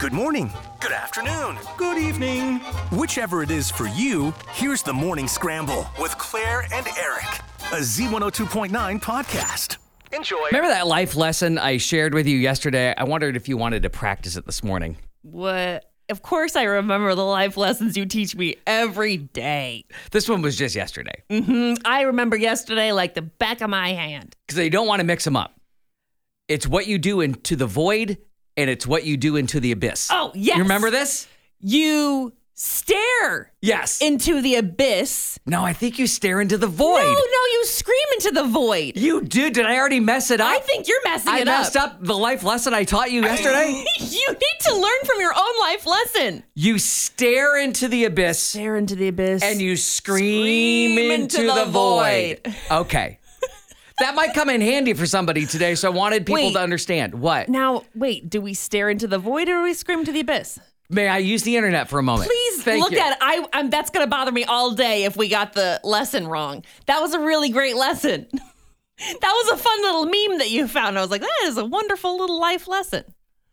Good morning. Good afternoon. Good evening. Whichever it is for you, here's the Morning Scramble with Claire and Eric, a Z102.9 podcast. Enjoy. Remember that life lesson I shared with you yesterday? I wondered if you wanted to practice it this morning. What? Of course I remember the life lessons you teach me every day. This one was just yesterday. I remember yesterday like the back of my hand. Because you don't want to mix them up. It's what you do into the void, and it's what you do into the abyss. Oh, yes. You remember this? You stare Yes. into the abyss. No, I think you stare into the void. No, you scream into the void. You do. Did I already mess it up? I think you're messing I it up. messed up the life lesson I taught you yesterday. You need to learn from your own life lesson. You stare into the abyss. Stare into the abyss. And you scream into the void. Okay. That might come in handy for somebody today, so I wanted people Wait. to understand. What? Now, wait, do we stare into the void or do we scream to the abyss? May I use the internet for a moment? Please Thank look you. at it. I'm that's going to bother me all day if we got the lesson wrong. That was a really great lesson. That was a fun little meme that you found. I was like, that is a wonderful little life lesson.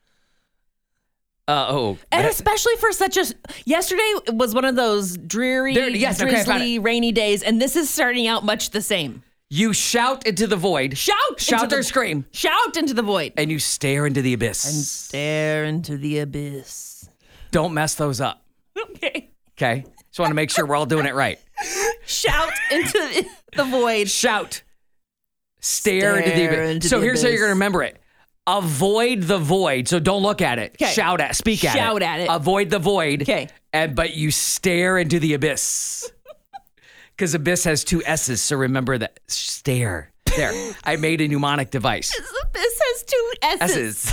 And especially for yesterday was one of those dreary, Yes, okay, I found drizzly, rainy days, and this is starting out much the same. You shout into the void. Shout or scream. Shout into the void. And you stare into the abyss. And stare into the abyss. Don't mess those up. Okay. Okay? Just want to make sure we're all doing it right. Shout into the void. Shout. Stare into the abyss. So here's how you're going to remember it. Avoid the void. So don't look at it. Okay. Speak at it. Shout at it. Avoid the void. Okay. But you stare into the abyss. Because abyss has two S's, so remember that. Stare. There. I made a mnemonic device. This abyss has two S's.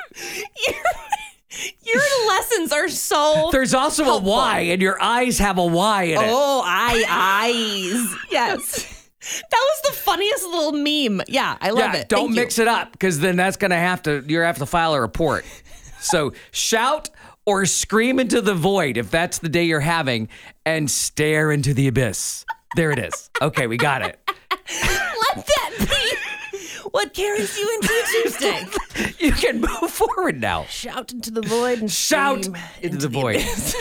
Your lessons are so There's also helpful. a Y, and your eyes have a Y in it. Oh, eyes. Yes. That was the funniest little meme. Yeah, I love it. Don't Thank mix you. it up, because then that's going to have to file a report. So shout or scream into the void if that's the day you're having, and stare into the abyss. There it is. Okay, we got it. Let that be what carries you into Tuesday. You can move forward now. Shout into the void and Shout scream into the void. abyss.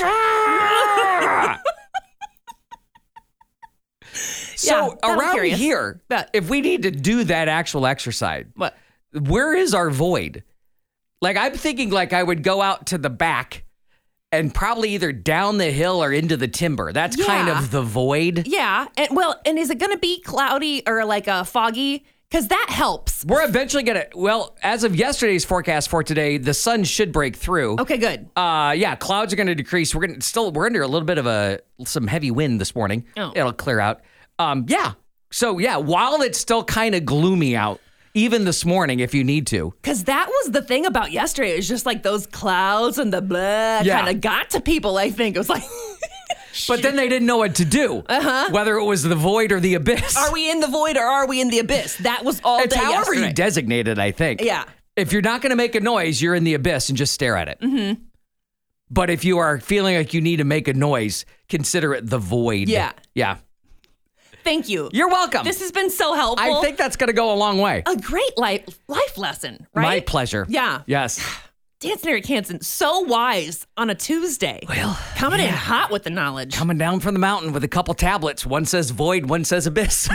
So Yeah, I'm around curious. here, But- if we need to do that actual exercise, What? where is our void? Like, I'm thinking like I would go out to the back and probably either down the hill or into the timber. That's kind Yeah. of the void. Yeah, and is it going to be cloudy or like foggy? Because that helps. We're eventually going to, as of yesterday's forecast for today, the sun should break through. Okay, good. Clouds are going to decrease. We're under a little bit of some heavy wind this morning. Oh. It'll clear out. So while it's still kind of gloomy out, even this morning, if you need to. Because that was the thing about yesterday. It was just like those clouds and the blah Yeah. kind of got to people, I think. It was like, But then they didn't know what to do. Whether it was the void or the abyss. are we in the void or are we in the abyss? That was all It's day however yesterday. you designate it, I think. Yeah. If you're not going to make a noise, you're in the abyss and just stare at it. Mm-hmm. But if you are feeling like you need to make a noise, consider it the void. Yeah. Yeah. Thank you. You're welcome. This has been so helpful. I think that's going to go a long way. a great life lesson, right? My pleasure. Yeah. Yes. Dance Eric Hansen, so wise on a Tuesday. Well, Coming in hot with the knowledge. Coming down from the mountain with a couple tablets. One says void, one says abyss.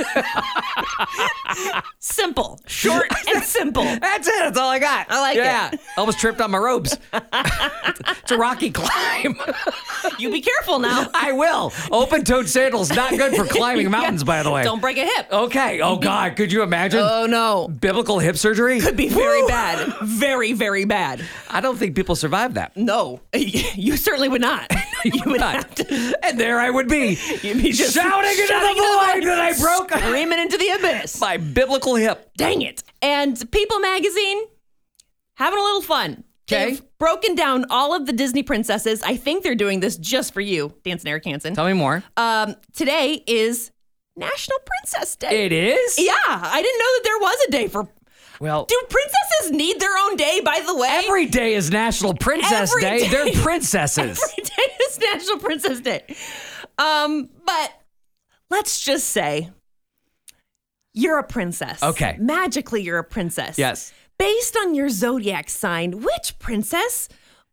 Simple. Short and simple. That's it. That's all I got. I like it. I almost tripped on my robes. It's a rocky climb. You be careful now. I will. Open-toed sandals, not good for climbing mountains, by the way. Don't break a hip. Okay. Oh, God. Could you imagine? Oh, no. Biblical hip surgery? Could be very bad. Very, very bad. I don't think people survive that. No. You certainly would not. You would have to. And there I would be. You'd be just shouting into the void that I broke. Screaming into the abyss. My biblical hip. Dang it. And People Magazine, having a little fun. Okay. They've broken down all of the Disney princesses. I think they're doing this just for you, Dance and Eric Hansen. Tell me more. Today is National Princess Day. It is? Yeah, I didn't know that there was a day for... Well, Do princesses need their own day, by the way? every day is National Princess Every Day. day. They're princesses. Every day is National Princess Day. But let's just say you're a princess. Okay. Magically, you're a princess. Yes. Based on your zodiac sign, which princess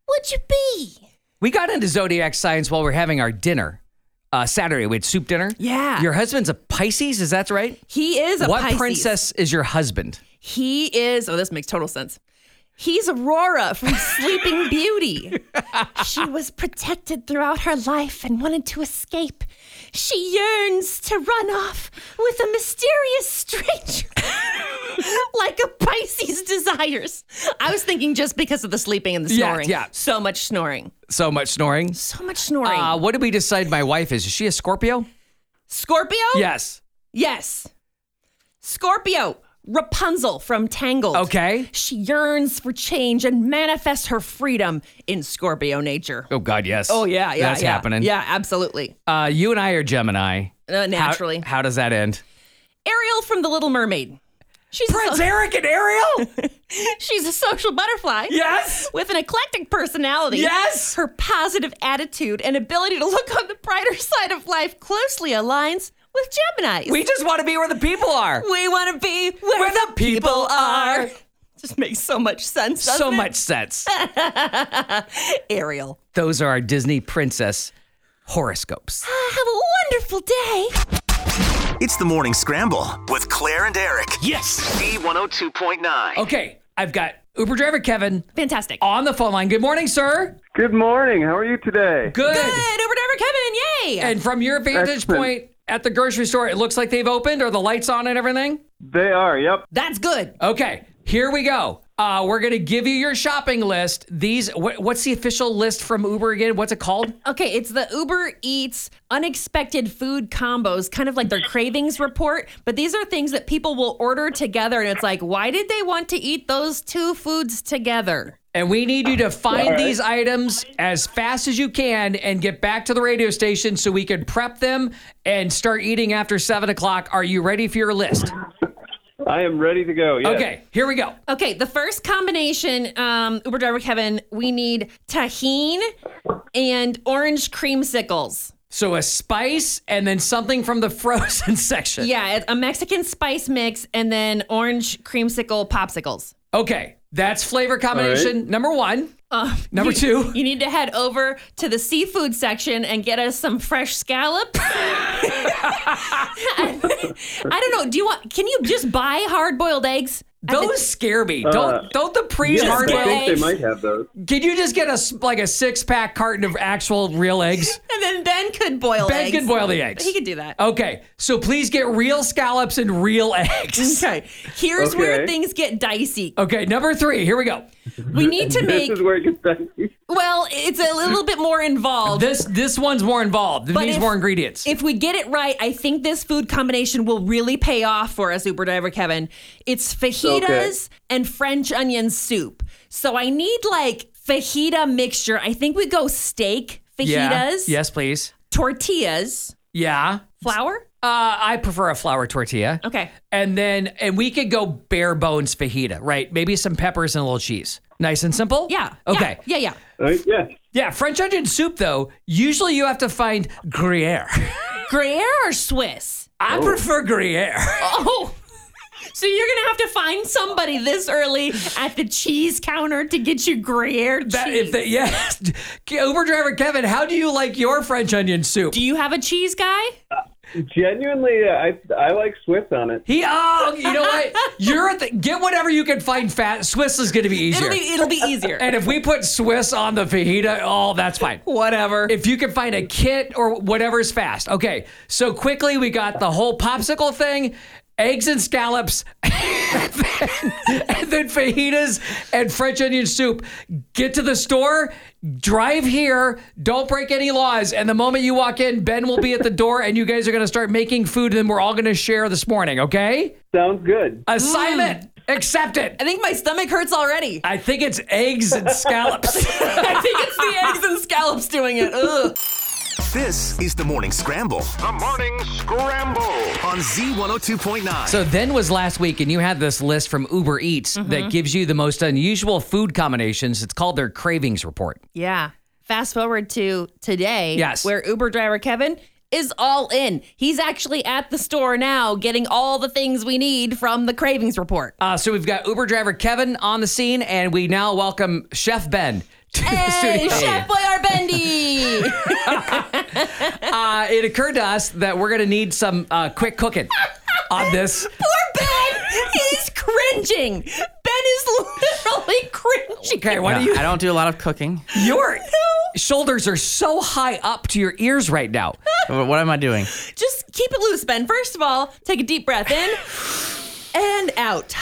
would you be? We got into zodiac signs while we were having our dinner. Saturday, we had soup dinner. Yeah. Your husband's a Pisces, is that right? He is a What Pisces. princess is your husband? He is, this makes total sense. He's Aurora from Sleeping Beauty. She was protected throughout her life and wanted to escape. She yearns to run off with a mysterious stranger like a Pisces desires. I was thinking just because of the sleeping and the snoring. Yeah. So much snoring. So much snoring. So much snoring. What did we decide my wife is? Is she a Scorpio? Scorpio? Yes. Yes. Scorpio. Rapunzel from Tangled. Okay. She yearns for change and manifests her freedom in Scorpio nature. Oh, God, yes. Oh, yeah. That's happening. Yeah, absolutely. You and I are Gemini. Naturally. How does that end? Ariel from The Little Mermaid. She's Prince Eric and Ariel? She's a social butterfly. Yes. With an eclectic personality. Yes. Her positive attitude and ability to look on the brighter side of life closely aligns with Geminis. We just want to be where the people are. We want to be where the people are. Just makes so much sense, doesn't So it? much sense. Ariel. Those are our Disney princess horoscopes. Have a wonderful day. It's the Morning Scramble with Claire and Eric. Yes. Z102.9. Okay, I've got Uber driver Kevin Fantastic. on the phone line. Good morning, sir. Good morning. How are you today? Good. Good. Uber driver Kevin. Yay. And from your vantage Excellent. point at the grocery store, it looks like they've opened. Are the lights on and everything? They are, yep. That's good. Okay, here we go. We're going to give you your shopping list. What's the official list from Uber again? What's it called? Okay, it's the Uber Eats unexpected food combos, kind of like their cravings report. But these are things that people will order together. And it's like, why did they want to eat those two foods together? And we need you to find these items as fast as you can and get back to the radio station so we can prep them and start eating after 7 o'clock. Are you ready for your list? I am ready to go. Yes. Okay, here we go. Okay, the first combination, Uber driver Kevin, we need tahini and orange creamsicles. So a spice and then something from the frozen section. Yeah, it's a Mexican spice mix and then orange creamsicle popsicles. Okay, that's flavor combination right. number one. Number two. You need to head over to the seafood section and get us some fresh scallop. I don't know. Can you just buy hard-boiled eggs? Those scare me. Don't the Yes, hard I boiled think eggs. they might have those. Can you just get a 6-pack carton of actual real eggs? And then Ben could boil Ben eggs. can boil the eggs. He could do that. Okay, so please get real scallops and real eggs. Okay. Here's where Okay. things get dicey. Okay, number 3. Here we go. We need to This make, is where it gets dicey. well, it's a little bit more involved. This one's more involved. It But needs if- more ingredients. If we get it right, I think this food combination will really pay off for us, Uber driver Kevin. It's fajitas and French onion soup. So I need like fajita mixture. I think we go steak, fajitas, Yeah. Yes, please. tortillas, Yeah. flour. I prefer a flour tortilla. Okay. And we could go bare bones fajita, right? Maybe some peppers and a little cheese. Nice and simple? Yeah. Okay. Yeah. Yes. Yeah, French onion soup, though, usually you have to find Gruyere. Gruyere or Swiss? I prefer Gruyere. Oh. So you're going to have to find somebody this early at the cheese counter to get you Gruyere cheese. Yes. Uber driver Kevin, how do you like your French onion soup? Do you have a cheese guy? Genuinely, I like Swiss on it. You know what? Get whatever you can find fat. Swiss is going to be easier. It'll be easier. And if we put Swiss on the fajita, that's fine. Whatever. If you can find a kit or whatever's fast. Okay, so quickly we got the whole popsicle thing, eggs and scallops, and then fajitas and French onion soup. Get to the store, drive here, don't break any laws, and the moment you walk in, Ben will be at the door and you guys are going to start making food and then we're all going to share this morning, okay? Sounds good. Assignment accepted. I think my stomach hurts already. I think it's eggs and scallops. I think it's the eggs and scallops doing it. Ugh. This is the Morning Scramble The Morning Scramble. on Z102.9. So then was last week, and you had this list from Uber Eats that gives you the most unusual food combinations. It's called their cravings report. Yeah. Fast forward to today, Yes. where Uber driver Kevin is all in. He's actually at the store now getting all the things we need from the cravings report. So we've got Uber driver Kevin on the scene, and we now welcome Chef Ben to the Hey, studio. Chef Boyardee! It occurred to us that we're going to need some quick cooking on this. Poor Ben! He's cringing. Ben is literally cringing. Okay, why do you? I don't do a lot of cooking. Your shoulders are so high up to your ears right now. What am I doing? Just keep it loose, Ben. First of all, take a deep breath in and out.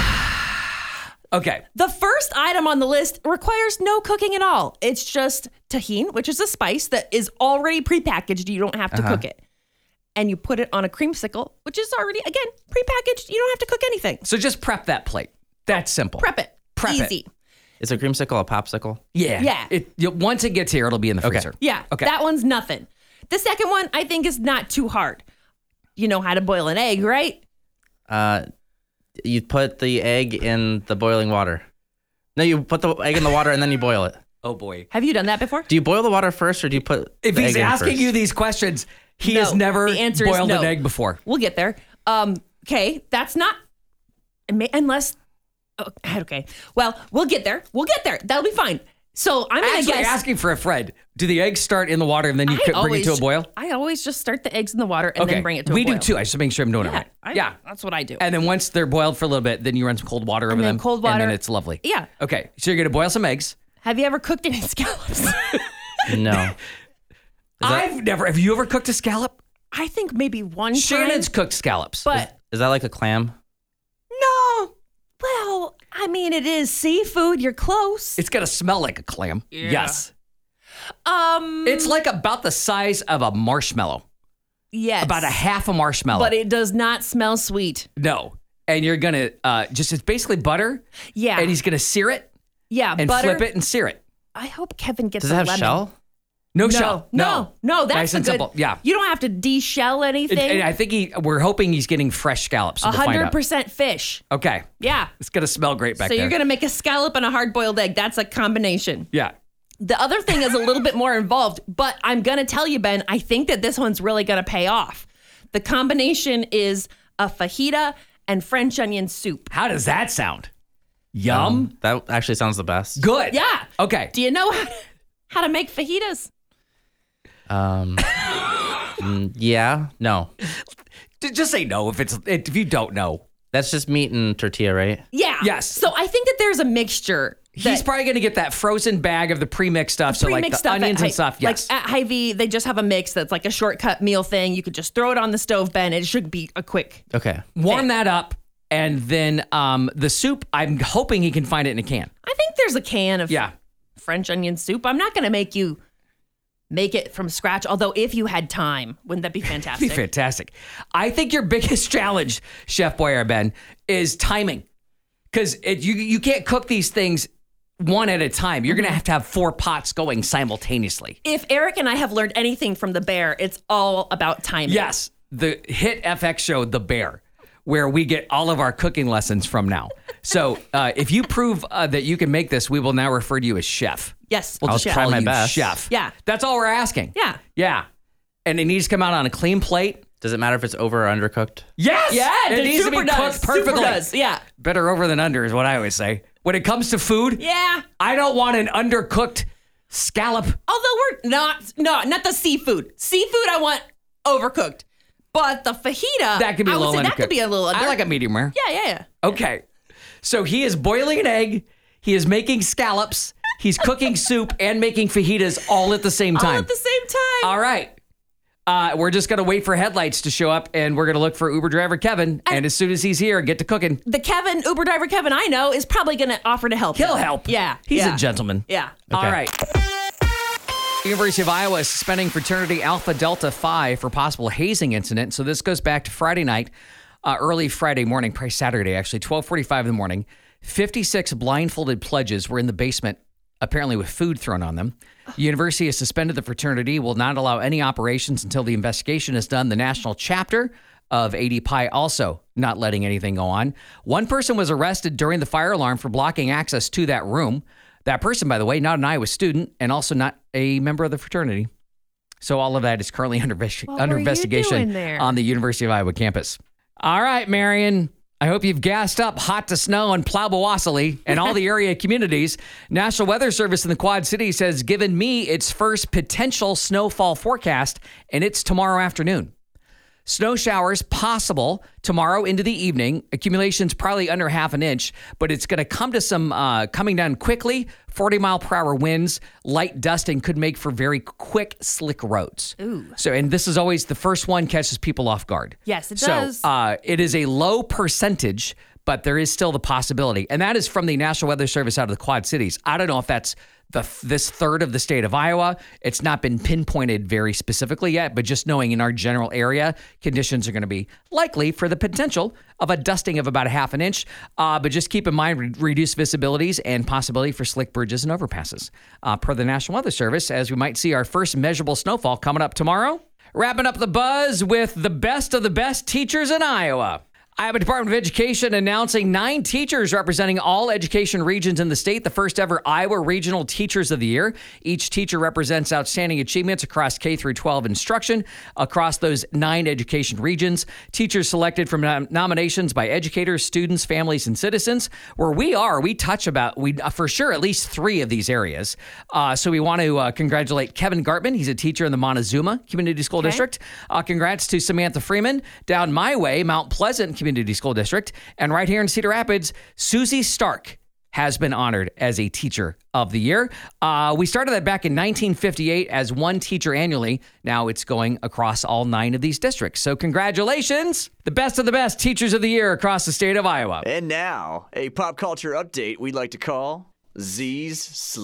Okay. The first item on the list requires no cooking at all. It's just tahini, which is a spice that is already prepackaged. You don't have to cook it. And you put it on a creamsicle, which is already, again, prepackaged. You don't have to cook anything. So just prep that plate. That's simple. Prep it. Prep it. Easy. Is a creamsicle a popsicle? Yeah. Yeah. Once it gets here, it'll be in the freezer. Yeah. Okay. That one's nothing. The second one, I think, is not too hard. You know how to boil an egg, right? You put the egg in the boiling water. No, you put the egg in the water and then you boil it. Oh, boy. Have you done that before? Do you boil the water first or do you put If the he's egg in asking first? you these questions, he No. has never The answer is boiled no. an egg before. We'll get there. Okay, that's not unless. Okay, well, we'll get there. We'll get there. That'll be fine. So I'm gonna Actually, guess. asking for a friend. Do the eggs start in the water and then you bring it to a boil? I always just start the eggs in the water and then bring it to a we boil. do too. I just make sure I'm doing it right. Yeah, that's what I do. And then once they're boiled for a little bit, then you run some cold water over then them. cold And water. then it's lovely. Yeah. Okay. So you're going to boil some eggs. Have you ever cooked any scallops? No. I've never. Have you ever cooked a scallop? I think maybe one Shannon's time. cooked scallops. But Is that like a clam? no. Well, I mean, it is seafood. You're close. It's going to smell like a clam. Yes. It's It's like about the size of a marshmallow. yes, About a half a marshmallow. but it does not smell sweet. No. And you're going to it's basically butter. Yeah, And he's going to sear it yeah, and butter. flip it and sear it. I hope Kevin gets Does it a have lemon. shell? No shell. No, that's Nice the and good. simple. Yeah. You don't have to de-shell anything. And I think we're hoping he's getting fresh scallops. So we'll find out. 100% fish. Okay. Yeah. It's going to smell great back So there. you're going to make a scallop and a hard-boiled egg. That's a combination. Yeah. The other thing is a little bit more involved, but I'm going to tell you, Ben, I think that this one's really going to pay off. The combination is a fajita and French onion soup. How does that sound? Yum. That actually sounds the best. Good. Yeah. Okay. Do you know how to make fajitas? Yeah. No. Just say no if you don't know. That's just meat and tortilla, right? Yeah. Yes. So I think that there's a mixture. He's probably going to get that frozen bag of the pre-mixed stuff. So like Pre-mixed the stuff onions at and stuff. Yes. Like at Hy-Vee, they just have a mix that's like a shortcut meal thing. You could just throw it on the stove, Ben. It should be a quick. Okay. Warm that up. And then the soup, I'm hoping he can find it in a can. I think there's a can of Yeah. French onion soup. I'm not going to make you make it from scratch. Although if you had time, wouldn't that be fantastic? Be fantastic. I think your biggest challenge, Chef Boyardee, is timing. Because you can't cook these things one at a time. You're going to have 4 pots going simultaneously. If Eric and I have learned anything from The Bear, it's all about timing. Yes, the hit FX show, The Bear, where we get all of our cooking lessons from now. So if you prove that you can make this, we will now refer to you as chef. Yes. We'll I'll just try call my you best. chef. Yeah. That's all we're asking. Yeah. Yeah. And it needs to come out on a clean plate. Does it matter if it's over or undercooked? Yes. Yeah, It needs to be cooked perfectly. Super does. Yeah. Better over than under is what I always say. When it comes to food, Yeah. I don't want an undercooked scallop. Although we're not the seafood. Seafood I want overcooked. But the fajita, That could be a I would little say undercooked. that could be a little under. I like a medium rare. Yeah. Okay. So he is boiling an egg. He is making scallops. He's cooking soup and making fajitas all at the same time. All at the same time. All right. We're just going to wait for headlights to show up, and we're going to look for Uber driver Kevin. And as soon as he's here, get to cooking. The Uber driver Kevin I know is probably going to offer to help. He'll him. help. Yeah. He's yeah. a gentleman. Yeah. All Okay. right. University of Iowa is suspending fraternity Alpha Delta Phi for possible hazing incident. So this goes back to Friday night, early Friday morning, probably Saturday actually, 12:45 in the morning. 56 blindfolded pledges were in the basement, apparently with food thrown on them. The university has suspended the fraternity, will not allow any operations until the investigation is done. The national chapter of AD Pi also not letting anything go on. One person was arrested during the fire alarm for blocking access to that room. That person, by the way, not an Iowa student and also not a member of the fraternity. So all of that is currently under were you investigation doing there? on the University of Iowa campus. All right, Marion. I hope you've gassed up hot to snow in Plowbawasili and all the area communities. National Weather Service in the Quad Cities has given me its first potential snowfall forecast, and it's tomorrow afternoon. Snow showers possible tomorrow into the evening. Accumulation's probably under half an inch, but it's going to come to some coming down quickly. 40-mile-per-hour winds, light dusting could make for very quick, slick roads. Ooh. So, and this is always the first one catches people off guard. Yes, it does. So it is a low percentage, but there is still the possibility. And that is from the National Weather Service out of the Quad Cities. I don't know if that's this third of the state of Iowa. It's not been pinpointed very specifically yet, but just knowing in our general area, conditions are going to be likely for the potential of a dusting of about a half an inch. But just keep in mind reduced visibilities and possibility for slick bridges and overpasses. Per the National Weather Service, as we might see our first measurable snowfall coming up tomorrow. Wrapping up the buzz with the best of the best teachers in Iowa. Iowa Department of Education announcing 9 teachers representing all education regions in the state, the first ever Iowa Regional Teachers of the Year. Each teacher represents outstanding achievements across K through 12 instruction across those 9 education regions. Teachers selected from nominations by educators, students, families, and citizens. Where we touch for sure at least 3 of these areas. So we want to congratulate Kevin Gartman. He's a teacher in the Montezuma Community School District. Congrats to Samantha Freeman down my way, Mount Pleasant Community School District. And right here in Cedar Rapids, Susie Stark has been honored as a Teacher of the Year. We started that back in 1958 as one teacher annually. Now it's going across all 9 of these districts. So congratulations, the best of the best Teachers of the Year across the state of Iowa. And now, a pop culture update we'd like to call Z's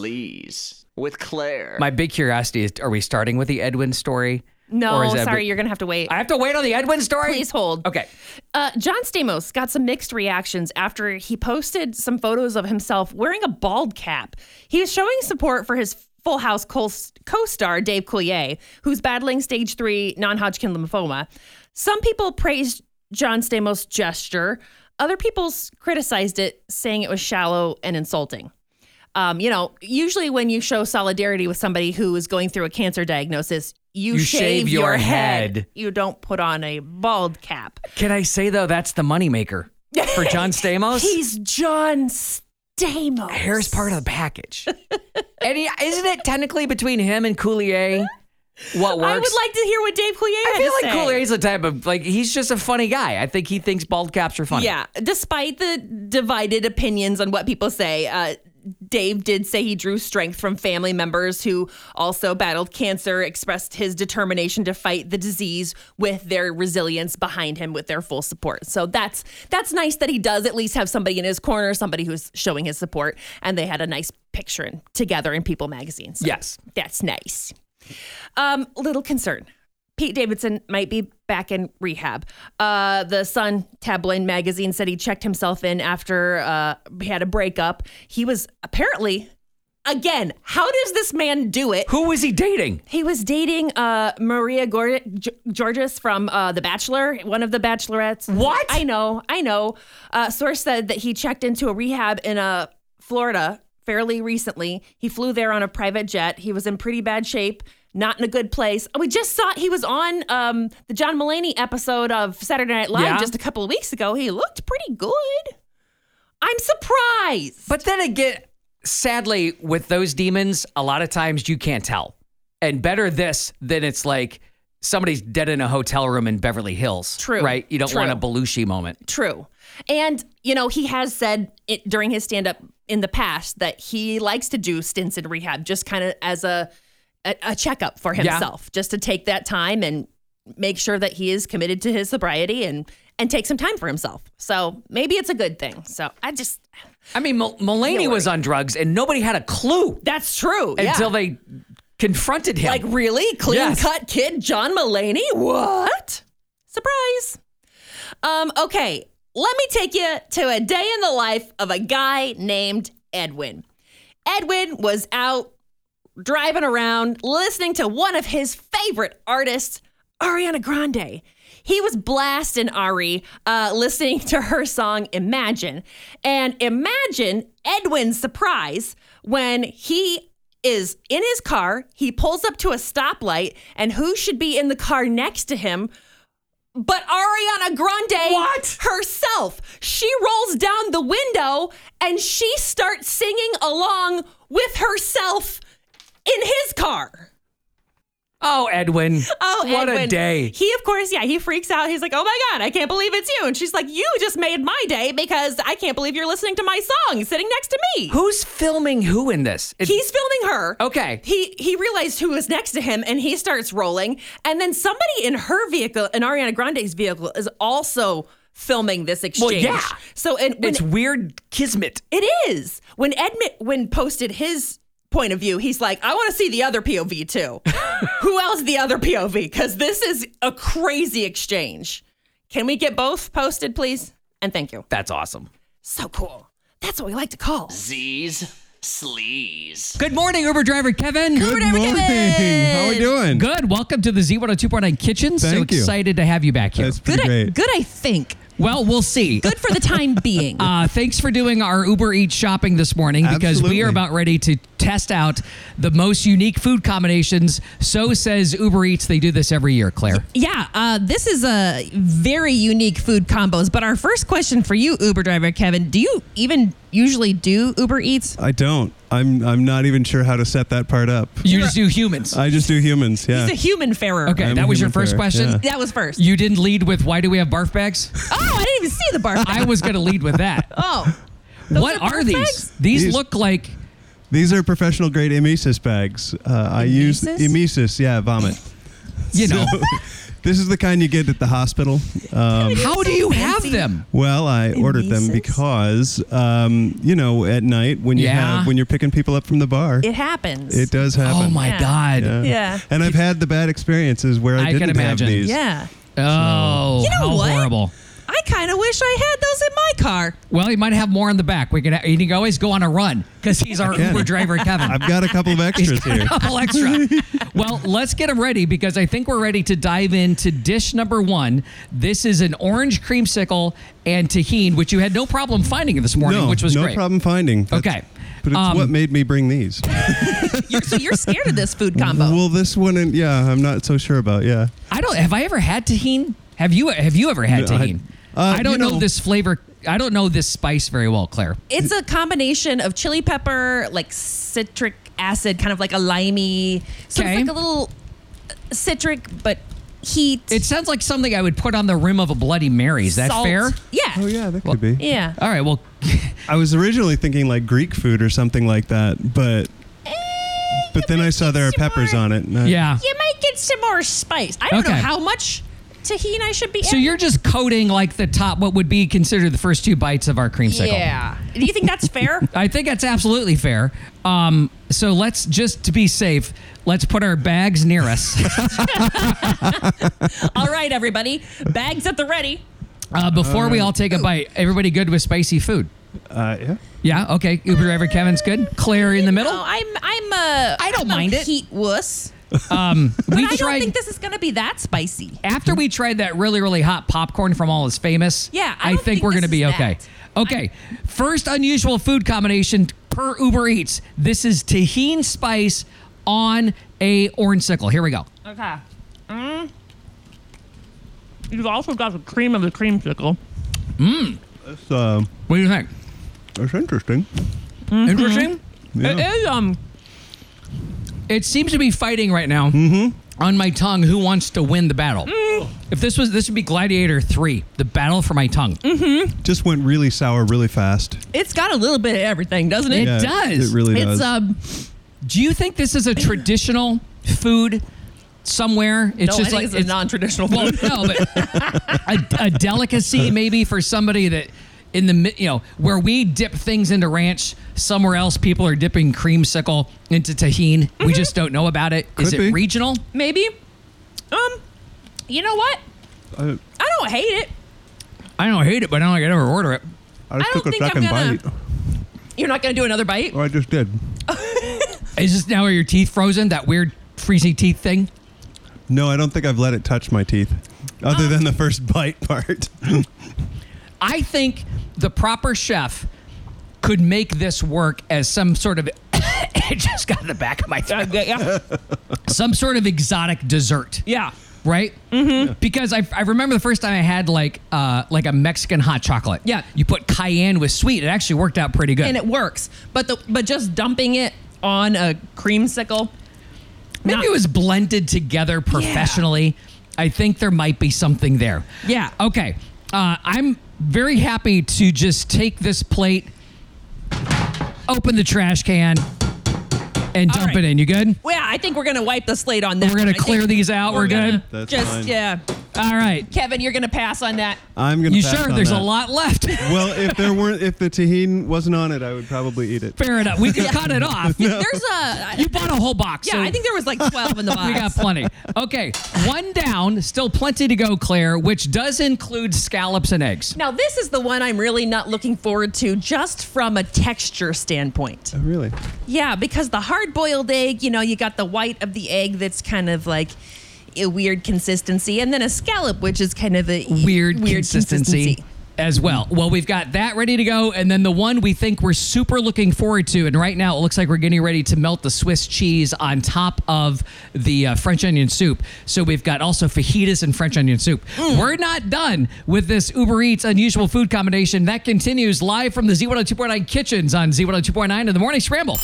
Sleaze with Claire. My big curiosity is, are we starting with the Edwin story? No, sorry, you're going to have to wait. I have to wait on the Edwin story? Please hold. Okay. John Stamos got some mixed reactions after he posted some photos of himself wearing a bald cap. He was showing support for his Full House co-star, Dave Coulier, who's battling stage 3 non-Hodgkin lymphoma. Some people praised John Stamos' gesture. Other people criticized it, saying it was shallow and insulting. Usually when you show solidarity with somebody who is going through a cancer diagnosis, you shave your head. You don't put on a bald cap. Can I say, though, that's the moneymaker for John Stamos? He's John Stamos. Hair's part of the package. And isn't it technically between him and Coulier what works? I would like to hear what Dave Coulier had to say. I feel like Coulier's the type of, he's just a funny guy. I think he thinks bald caps are funny. Yeah. Despite the divided opinions on what people say, Dave did say he drew strength from family members who also battled cancer, expressed his determination to fight the disease with their resilience behind him with their full support. So that's nice that he does at least have somebody in his corner, somebody who's showing his support. And they had a nice picture together in People magazine. So yes. That's nice. Little concern. Pete Davidson might be back in rehab. The Sun tabloid magazine said he checked himself in after he had a breakup. He was apparently, again, how does this man do it? Who was he dating? He was dating Maria Georges from The Bachelor, one of the Bachelorettes. What? I know. Source said that he checked into a rehab in Florida fairly recently. He flew there on a private jet. He was in pretty bad shape. Not in a good place. We just saw he was on the John Mulaney episode of Saturday Night Live just a couple of weeks ago. He looked pretty good. I'm surprised. But then again, sadly, with those demons, a lot of times you can't tell. And better this than it's like somebody's dead in a hotel room in Beverly Hills. True. Right? You don't want a Belushi moment. True. And, he has said during his stand-up in the past that he likes to do stints in rehab just kind of as a checkup for himself, just to take that time and make sure that he is committed to his sobriety and take some time for himself. So maybe it's a good thing. So Mulaney was on drugs and nobody had a clue. That's true. Until they confronted him. Like, really? Clean-cut kid John Mulaney? What? Surprise. Okay, let me take you to a day in the life of a guy named Edwin. Edwin was out driving around, listening to one of his favorite artists, Ariana Grande. He was blasting Ari, listening to her song, Imagine. And imagine Edwin's surprise when he is in his car, he pulls up to a stoplight, and who should be in the car next to him but Ariana Grande herself. She rolls down the window and she starts singing along with herself in his car. Oh, Edwin. Oh, what Edwin. a day. He, of course, he freaks out. He's like, oh my God, I can't believe it's you. And she's like, you just made my day because I can't believe you're listening to my song sitting next to me. Who's filming who in this? He's filming her. Okay. He realized who was next to him and he starts rolling. And then somebody in her vehicle, in Ariana Grande's vehicle, is also filming this exchange. Well, yeah. So It's weird kismet. it is. When Edwin posted his point of view, he's like, I want to see the other POV too. Who else the other POV? Because this is a crazy exchange. Can we get both posted, please? And thank you. That's awesome. So cool. That's what we like to call Z's Sleaze. Good morning, Uber driver Kevin. Uber driver morning. Kevin. How we doing? Good. Welcome to the Z102.9 Kitchen. So Thank you. excited to have you back here. That's pretty great. Good, I think. Well, we'll see. Good for the time being. Thanks for doing our Uber Eats shopping this morning because we are Absolutely. about ready to test out the most unique food combinations. So says Uber Eats. They do this every year, Claire. Yeah, this is a very unique food combos. But our first question for you, Uber driver Kevin, do you even usually do Uber Eats? I don't. I'm not even sure how to set that part up. You just do humans. I just do humans. Yeah. He's a human farer. Okay, I'm that a was your human first fair, question? yeah. That was first. You didn't lead with why do we have barf bags? Oh, I didn't even see the bar. I was going to lead with that. Oh. What are are barf these? bags? These look like... These are professional grade emesis bags. I use emesis. Yeah, vomit. You know. This is the kind you get at the hospital. How do you have fancy. them? Well, I ordered them Emesis? because, at night when Yeah. when you're picking people up from the bar, It happens. it does happen. Oh, my Yeah. God. Yeah. Yeah. And I've had the bad experiences where I I can didn't have imagine. these. Yeah. Oh, You know how what? horrible. I kind of wish I had those in my car. Well, you might have more in the back. You can always go on a run because he's our can. Uber driver, Kevin. I've got a couple of extras here. A couple extra. Well, let's get them ready because I think we're ready to dive into dish number one. This is an orange creamsicle and tahini, which you had no problem finding this morning, No, which was no great. problem finding. Okay. But it's what made me bring these. So you're scared of this food combo. Well, this one, I'm not so sure about. Yeah. Have I ever had tahini? Have you ever had No, tahini? I don't you know know- this flavor. I don't know this spice very well, Claire. It's a combination of chili pepper, like citric acid, kind of like a limey. So Okay. it's like a little citric, but heat. It sounds like something I would put on the rim of a Bloody Mary. Is that salt. fair? Yeah. Oh, yeah, that could be. Yeah. All right. Well, I was originally thinking like Greek food or something like that, but then I saw there are peppers on it. And yeah. You might get some more spice. I don't know Okay. how much tahini I should be So you're just coating like the top, what would be considered the first two bites of our creamsicle. Yeah. Do you think that's fair? I think that's absolutely fair. So let's just to be safe, let's put our bags near us. All right, everybody. Bags at the ready. Before we all take a bite, everybody good with spicy food? Yeah. Yeah. Okay. Uber driver Kevin's good. Claire in the middle. No, I don't mind it. Heat wuss. We But I don't tried think this is going to be that spicy. after we tried that really really hot popcorn from All Is Famous. Yeah, I I don't think think we're going to this be is okay. that. Okay. First unusual food combination per Uber Eats. This is tahini spice on a orange-sicle. Here we go. Okay. You've also got the cream of the creamsicle. That's, What do you think? that's interesting. Interesting. Yeah. It is. It seems to be fighting right now on my tongue. Who wants to win the battle? If this would be Gladiator 3, the battle for my tongue. Just went really sour really fast. It's got a little bit of everything, doesn't it? It does. It really does. It's Do you think this is a traditional food somewhere? It's no, I think it's a non-traditional food. Well, no, but a delicacy maybe for somebody that in the where we dip things into ranch. Somewhere else, people are dipping creamsicle into tahini. We just don't know about it. Is Could it be. regional? Maybe. You know what? I I don't hate it. I don't hate it, but I don't think I'd ever order it. I just I took don't a think I'm second gonna- bite. You're not going to do another bite? Oh, I just did. Is this now are your teeth frozen? That weird freezy teeth thing? No, I don't think I've let it touch my teeth, other than the first bite part. I think the proper chef could make this work as some sort of it just got in the back of my throat. Yeah. Some sort of exotic dessert. Yeah. right? Mm-hmm. Because I remember the first time I had like a Mexican hot chocolate. Yeah. You put cayenne with sweet. It actually worked out pretty good. And it works. But just dumping it on a creamsicle. Maybe it was blended together professionally. I think there might be something there. Yeah. Okay. I'm very happy to just take this plate, open the trash can, and dump it in. You good? Well, yeah, I think we're going to wipe the slate on that. We're going to clear these out. We're good? That's fine. Yeah. All right. Kevin, you're going to pass on that. I'm gonna. You pass sure? on There's that. a lot left. Well, if the tahini wasn't on it, I would probably eat it. Fair enough. We could cut it off. There's a... You bought a whole box. Yeah, so I think there was like 12 in the box. we got plenty. Okay, one down. Still plenty to go, Claire, which does include scallops and eggs. Now, this is the one I'm really not looking forward to just from a texture standpoint. Oh, really? Yeah, because the hard-boiled egg, you got the white of the egg that's kind of like a weird consistency, and then a scallop, which is kind of a Weird consistency as well. Well, we've got that ready to go, and then the one we think we're super looking forward to, and right now it looks like we're getting ready to melt the Swiss cheese on top of the French onion soup. So we've got also fajitas and French onion soup. We're not done with this Uber Eats unusual food combination. That continues live from the Z102.9 kitchens on Z102.9 in the Morning Scramble.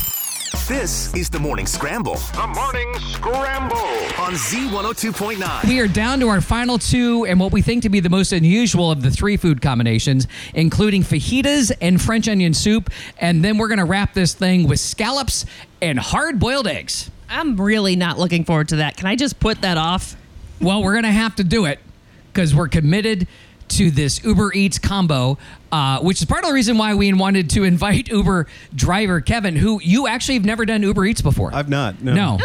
This is the Morning Scramble The Morning Scramble. on Z102.9. We are down to our final two and what we think to be the most unusual of the three food combinations, including fajitas and French onion soup. And then we're going to wrap this thing with scallops and hard-boiled eggs. I'm really not looking forward to that. Can I just put that off? Well, we're going to have to do it because we're committed to this Uber Eats combo, which is part of the reason why we wanted to invite Uber driver Kevin, who you actually have never done Uber Eats before. I've not. No.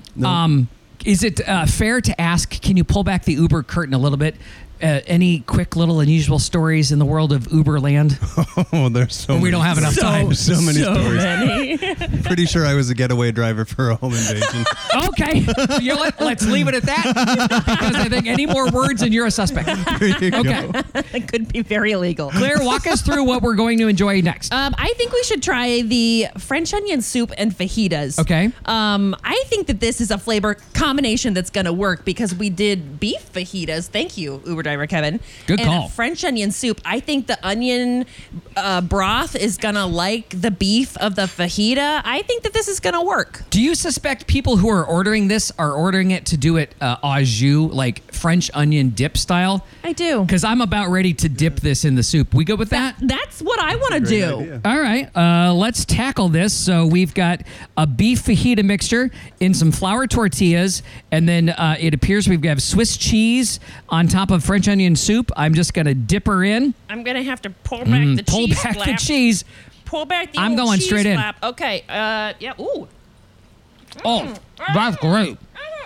No. Is it fair to ask, can you pull back the Uber curtain a little bit? Any quick little unusual stories in the world of Uber land? Oh, there's so many. We don't have enough time. So many stories. Many. Pretty sure I was a getaway driver for a home invasion. Okay. You know what? Let's leave it at that because I think any more words and you're a suspect. There you go. Okay. It could be very illegal. Claire, walk us through what we're going to enjoy next. I think we should try the French onion soup and fajitas. Okay. I think that this is a flavor combination that's going to work because we did beef fajitas. Thank you, Uber driver Kevin. Good and call. French onion soup. I think the onion broth is going to like the beef of the fajita. I think that this is going to work. Do you suspect people who are ordering this are ordering it to do it au jus, like French onion dip style? I do. Because I'm about ready to dip this in the soup. We good with that? That's what I want to Great do. idea. All right, let's tackle this. So we've got a beef fajita mixture in some flour tortillas, and then it appears we've got Swiss cheese on top of French onion soup. I'm just going to dip her in. I'm going to have to pull back the Pull cheese back flap. the cheese. Pull back the I'm old going cheese straight in. flap. Okay. Yeah. Ooh. Oh, that's great.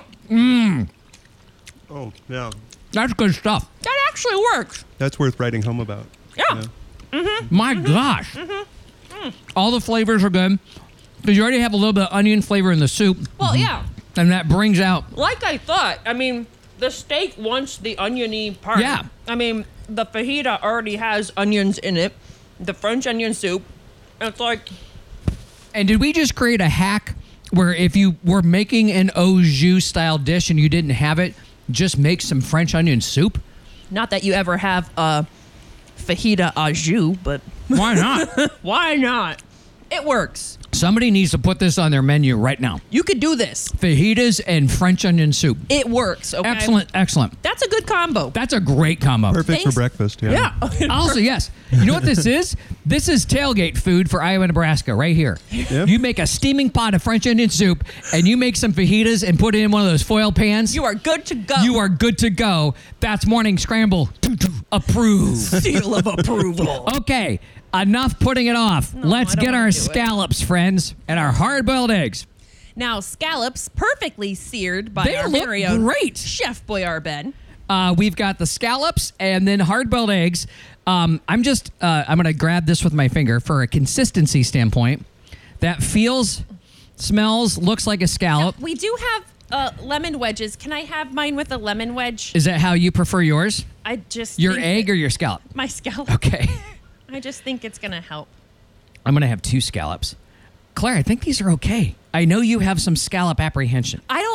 Oh, yeah. That's good stuff. That actually works. That's worth writing home about. Yeah. My gosh. All the flavors are good. Because you already have a little bit of onion flavor in the soup. Well, yeah. And that brings out. Like I thought. I mean, the steak wants the oniony part. Yeah. I mean, the fajita already has onions in it. The French onion soup. It's like, And did we just create a hack where if you were making an au jus style dish and you didn't have it, just make some French onion soup? not that you ever have a fajita au jus, but Why not? why not? It works. Somebody needs to put this on their menu right now. You could do this. Fajitas and French onion soup. It works. Okay. Excellent, excellent. That's a good combo. That's a great combo. Perfect Thanks. for breakfast. Yeah. Yeah. Also, yes. You know what this is? This is tailgate food for Iowa, Nebraska, right here. Yep. You make a steaming pot of French onion soup, and you make some fajitas and put it in one of those foil pans. You are good to go. You are good to go. That's Morning Scramble. Approved. seal of approval. Okay, enough putting it off. Let's I don't get wanna our do it. scallops, friends, and our hard-boiled eggs. Now, scallops perfectly seared by They our look very own great. Chef Boyar Ben. We've got the scallops and then hard-boiled eggs. I'm going to grab this with my finger for a consistency standpoint. That feels, smells, looks like a scallop. We do have lemon wedges. Can I have mine with a lemon wedge? Is that how you prefer yours? I just Your think egg that- or your scallop? my scallop. Okay. I just think it's gonna help. I'm going to have two scallops. Claire, I think these are okay. I know you have some scallop apprehension. I don't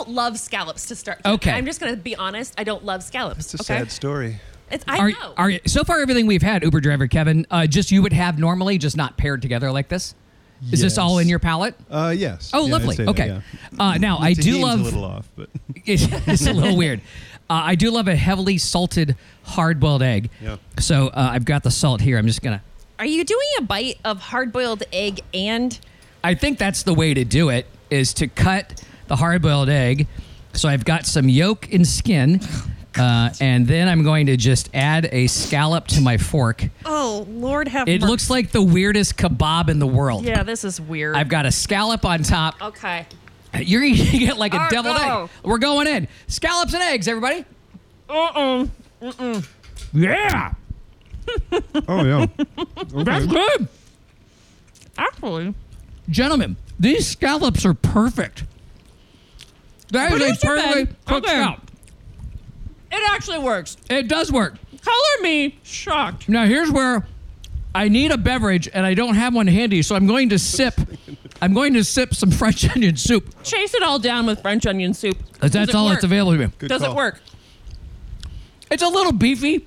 don't love scallops to start. Okay. I'm just gonna be honest. I don't love scallops. It's a sad story. I know. So far everything we've had, Uber driver Kevin, just you would have normally, just not paired together like this? Is this all in your palate? Yes. Oh, Yeah, lovely. I'd say that, Okay. yeah. Now, I do love... a little off, but... it's a little weird. I do love a heavily salted hard-boiled egg. Yeah. So I've got the salt here. I'm just going to... Are you doing a bite of hard-boiled egg and... I think that's the way to do it, is to cut the hard-boiled egg. So I've got some yolk and skin, and then I'm going to just add a scallop to my fork. Oh, Lord have It mercy. looks like the weirdest kebab in the world. Yeah, this is weird. I've got a scallop on top. Okay. You're eating it like a deviled no. egg. We're going in. Scallops and eggs, everybody. Yeah. Oh, yeah. That's good. Actually. Gentlemen, these scallops are perfect. That is a Producer perfectly Ben, cooked okay. scallop. It actually works. It does work. Color me shocked. Now, here's where I need a beverage, and I don't have one handy, so I'm going to sip some French onion soup. Chase it all down with French onion soup. That's all that's available to me. Good Does call. it work? It's a little beefy,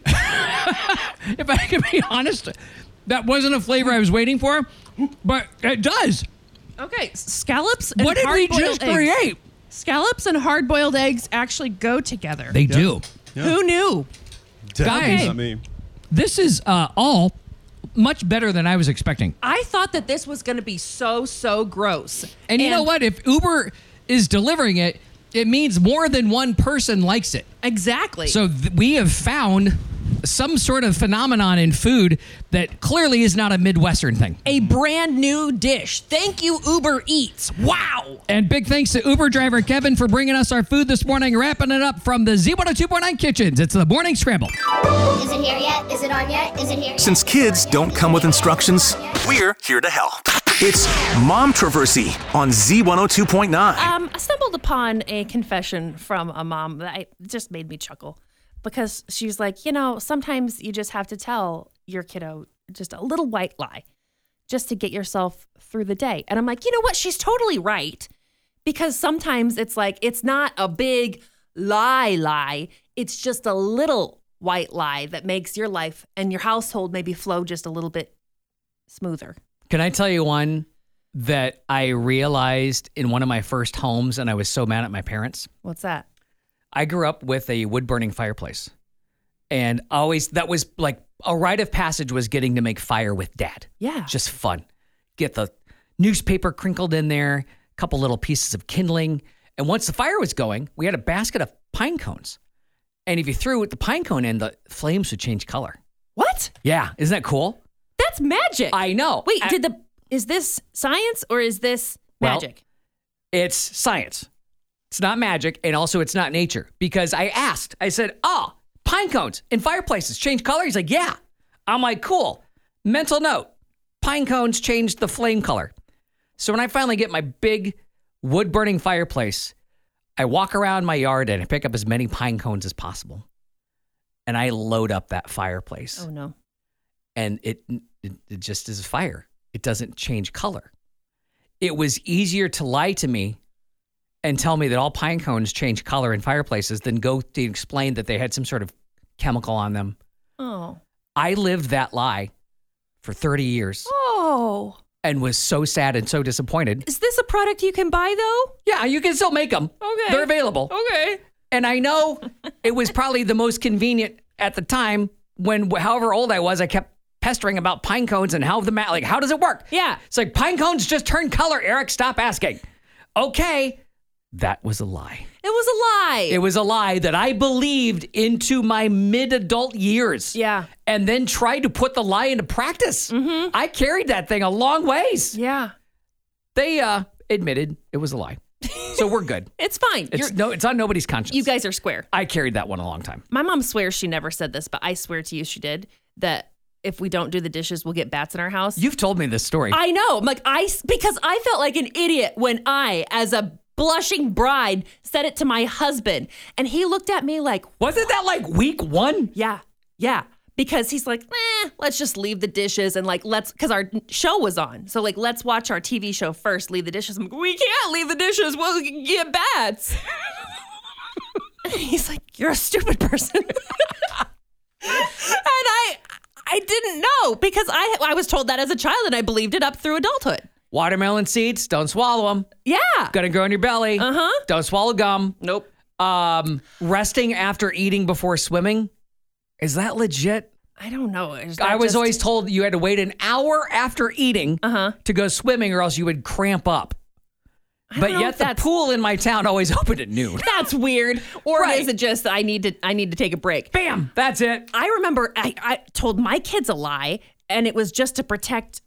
if I can be honest. That wasn't a flavor I was waiting for, but it does. Okay, scallops and What did we hard-boiled just eggs. create? Scallops and hard-boiled eggs actually go together. They do. Yeah. Who knew? Definitely Guys. not me. This is all much better than I was expecting. I thought that this was going to be so gross. And you know what? If Uber is delivering it, it means more than one person likes it. Exactly. So we have found some sort of phenomenon in food that clearly is not a Midwestern thing. a brand new dish. Thank you, Uber Eats. Wow. And big thanks to Uber driver Kevin for bringing us our food this morning, wrapping it up from the Z102.9 kitchens. It's the Morning Scramble. Is it here yet? Is it on yet? Is it here yet? Since kids don't come with instructions, we're here to help. It's Mom Traversy on Z102.9. I stumbled upon a confession from a mom that just made me chuckle because she's like, sometimes you just have to tell your kiddo just a little white lie just to get yourself through the day. And I'm like, you know what? She's totally right. Because sometimes it's like, it's not a big lie. It's just a little white lie that makes your life and your household maybe flow just a little bit smoother. Can I tell you one that I realized in one of my first homes, and I was so mad at my parents? What's that? I grew up with a wood-burning fireplace. And always, that was like a rite of passage was getting to make fire with Dad. Yeah. Just fun. Get the newspaper crinkled in there, a couple little pieces of kindling. And once the fire was going, we had a basket of pine cones. And if you threw the pine cone in, the flames would change color. What? Yeah. Isn't that cool? That's magic. I know. Wait, is this science or is this magic? Well, it's science. It's not magic, and also it's not nature. Because I said, pine cones in fireplaces change color? He's like, yeah. I'm like, cool. Mental note, pine cones change the flame color. So when I finally get my big wood-burning fireplace, I walk around my yard and I pick up as many pine cones as possible. And I load up that fireplace. Oh, no. And it just is fire. It doesn't change color. It was easier to lie to me and tell me that all pine cones change color in fireplaces than go to explain that they had some sort of chemical on them. Oh. I lived that lie for 30 years Oh. and was so sad and so disappointed. Is this a product you can buy, though? Yeah, you can still make them. Okay. They're available. Okay. And I know it was probably the most convenient at the time when, however old I was, I kept pestering about pine cones and how does it work? Yeah. It's like pine cones just turn color, Eric. Stop asking. Okay. That was a lie. It was a lie. It was a lie that I believed into my mid-adult years. Yeah. And then tried to put the lie into practice. Mm-hmm. I carried that thing a long ways. Yeah. They admitted it was a lie. So we're good. It's fine. It's on nobody's conscience. You guys are square. I carried that one a long time. My mom swears she never said this, but I swear to you she did, that if we don't do the dishes, we'll get bats in our house. You've told me this story. I know. Because I felt like an idiot when I, as a blushing bride, said it to my husband. And he looked at me like, wasn't that like week one? Yeah. Because he's like, let's just leave the dishes and because our show was on. So let's watch our TV show first, leave the dishes. I'm like, we can't leave the dishes. We'll get bats. And he's like, you're a stupid person. And I didn't know because I was told that as a child and I believed it up through adulthood. Watermelon seeds, don't swallow them. Yeah. Gonna grow in your belly. Uh-huh. Don't swallow gum. Nope. Resting after eating before swimming. Is that legit? I don't know. I was always told you had to wait an hour after eating to go swimming or else you would cramp up. But yet the pool in my town always opened at noon. That's weird. Or is it just I need to take a break? Bam! That's it. I remember I told my kids a lie, and it was just to protect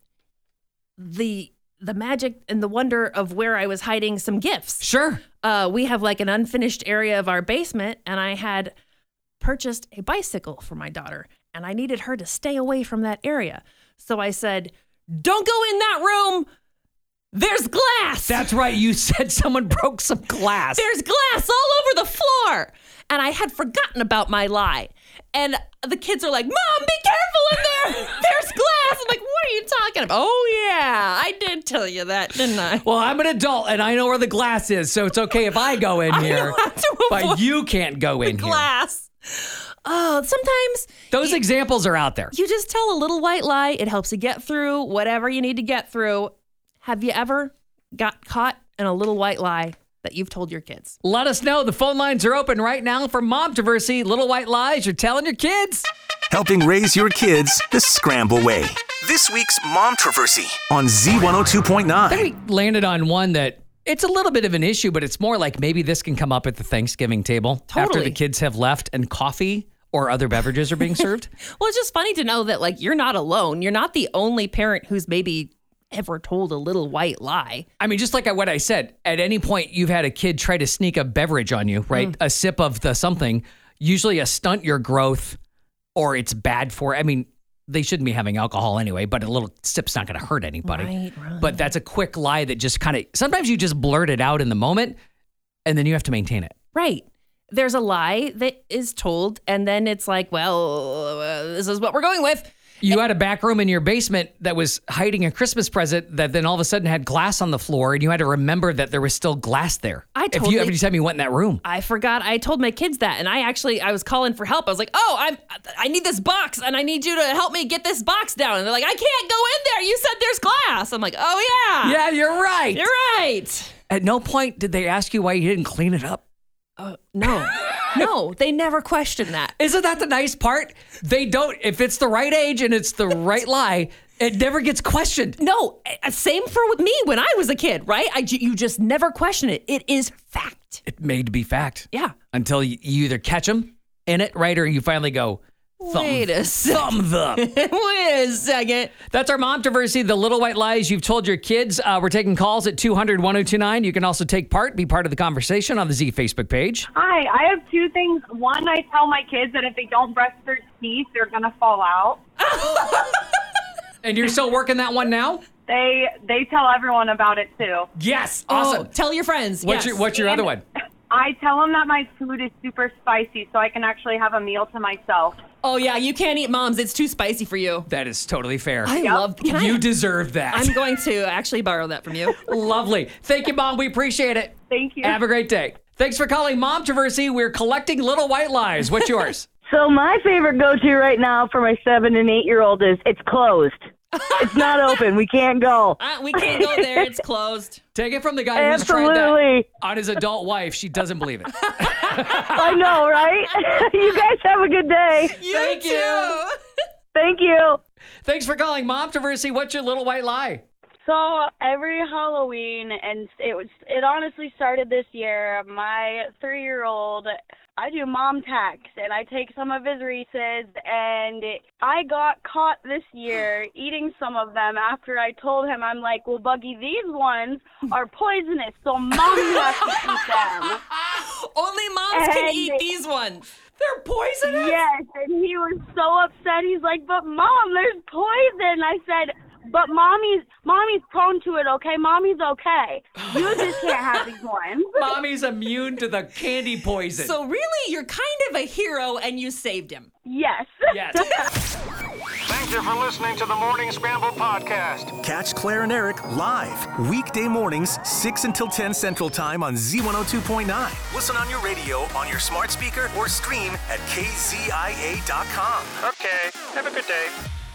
the magic and the wonder of where I was hiding some gifts. Sure. We have like an unfinished area of our basement, and I had purchased a bicycle for my daughter, and I needed her to stay away from that area. So I said, don't go in that room. There's glass. That's right. You said someone broke some glass. There's glass all over the floor. And I had forgotten about my lie. And the kids are like, Mom, be careful in there. There's glass. I'm like, what are you talking about? Oh, yeah, I did tell you that, didn't I? Well, I'm an adult and I know where the glass is, so it's okay if I go in here. But you can't go in here. Glass. Oh, sometimes those examples are out there. You just tell a little white lie. It helps you get through whatever you need to get through. Have you ever got caught in a little white lie that you've told your kids? Let us know. The phone lines are open right now for Momtroversy. Little white lies you're telling your kids. Helping raise your kids the Scramble way. This week's Momtroversy on Z102.9. Then we landed on one that it's a little bit of an issue, but it's more like maybe this can come up at the Thanksgiving table after the kids have left and coffee or other beverages are being served. Well, it's just funny to know that like you're not alone. You're not the only parent who's maybe ever told a little white lie. I mean, just like what I said, at any point you've had a kid try to sneak a beverage on you, right? A sip of the something, usually a stunt your growth or it's bad for, I mean, they shouldn't be having alcohol anyway, but a little sip's not going to hurt anybody. Right. But that's a quick lie that just kind of, sometimes you just blurt it out in the moment and then you have to maintain it. Right. There's a lie that is told and then it's like, well, this is what we're going with. You had a back room in your basement that was hiding a Christmas present that then all of a sudden had glass on the floor and you had to remember that there was still glass there. Every time you went in that room. I forgot. I told my kids that and I was calling for help. I was like, oh, I need this box and I need you to help me get this box down. And they're like, I can't go in there. You said there's glass. I'm like, oh yeah. Yeah, you're right. You're right. At no point did they ask you why you didn't clean it up. No. No, they never question that. Isn't that the nice part? They don't, if it's the right age and it's the right lie, it never gets questioned. No, same with me when I was a kid, right? You just never question it. It is fact. It's made to be fact. Yeah. Until you either catch them in it, right? Or you finally go, wait a second. Wait a second. That's our Momtroversy, the little white lies you've told your kids. We're taking calls at 200-1029. You can also take part, be part of the conversation on the Z Facebook page. Hi, I have two things. One, I tell my kids that if they don't brush their teeth, they're going to fall out. And you're still working that one now? They tell everyone about it, too. Yes, awesome. Tell your friends. What's your other one? I tell them that my food is super spicy so I can actually have a meal to myself. Oh, yeah, you can't eat Mom's. It's too spicy for you. That is totally fair. I love that. You deserve that. I'm going to actually borrow that from you. Lovely. Thank you, Mom. We appreciate it. Thank you. Have a great day. Thanks for calling Momtroversy. We're collecting little white lies. What's yours? So my favorite go-to right now for my 7 and 8-year-old is it's closed. It's not open. We can't go. We can't go there. It's closed. Take it from the guy who's tried that on his adult wife. She doesn't believe it. I know, right? You guys have a good day. Thank you. Thank you. Thanks for calling Momtroversy. What's your little white lie? So every Halloween, and it honestly started this year, my 3-year-old, I do mom tax, and I take some of his Reese's, and I got caught this year eating some of them after I told him, I'm like, well, Buggy, these ones are poisonous, so Mom has to eat them. Only moms can eat these ones. They're poisonous? Yes, and he was so upset. He's like, but Mom, there's poison. I said, but mommy's prone to it, okay? Mommy's okay. You just can't have these ones. Mommy's immune to the candy poison. So really, you're kind of a hero and you saved him. Yes. Yes. Thank you for listening to the Morning Scramble podcast. Catch Claire and Eric live weekday mornings 6 until 10 Central Time on Z102.9. Listen on your radio, on your smart speaker, or stream at kzia.com. Okay, have a good day.